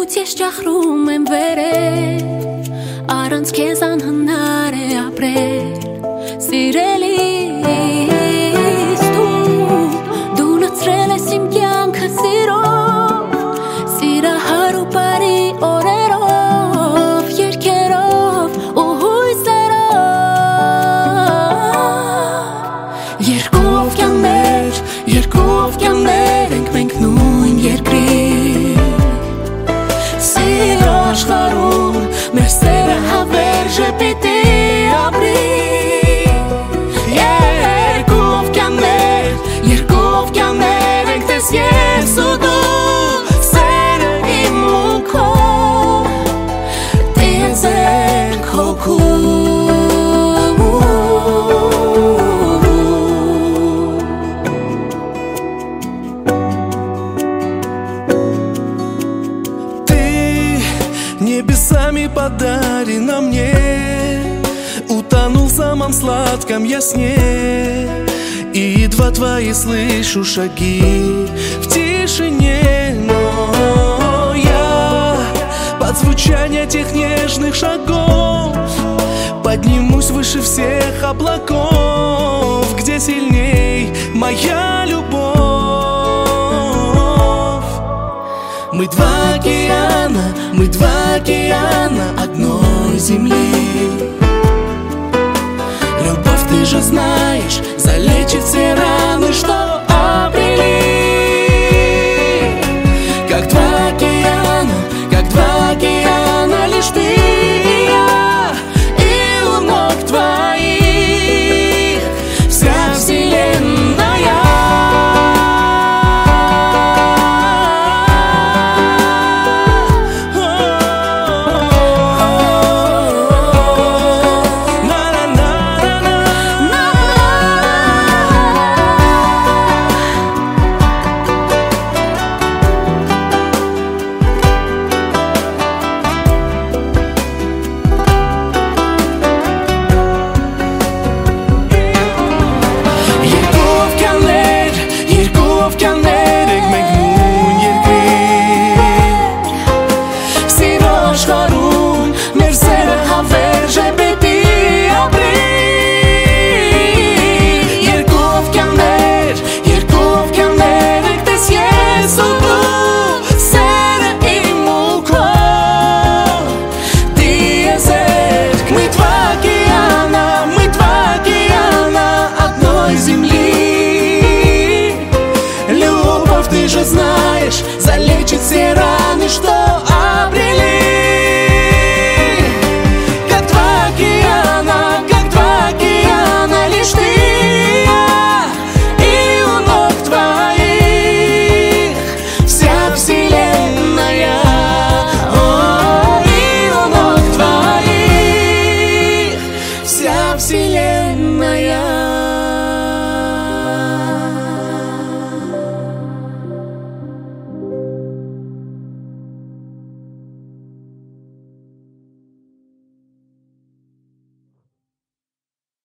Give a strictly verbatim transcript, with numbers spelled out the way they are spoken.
Մոտ ես ճախրում եմ վերել, առանց քեզ անհնար է ապրել, սիրելիս դու, դու լցրել ես իմ կյանքը սիրով, սիրահար ու բարի օրերով, երգերով ու հույսերով, երկով կյաններ, երկով կյաններ ենք մենք նույն երկրի, սիրո աշխարհում մեր սերը հավերժ է պիտի ապրի, երկով կյաններ, երկով կյաններ ենք տես ես ու դու, սերը իմ ու քո, տենց ենք հոգում. Небесами подарена мне, утонул в самом сладком я сне, и едва твои слышу шаги в тишине, но я под звучание тех нежных шагов поднимусь выше всех облаков, где сильней моя любовь. Мы два океана, мы два океана одной земли. Любовь, ты же знаешь, залечит все раны, что обрели. Как два океана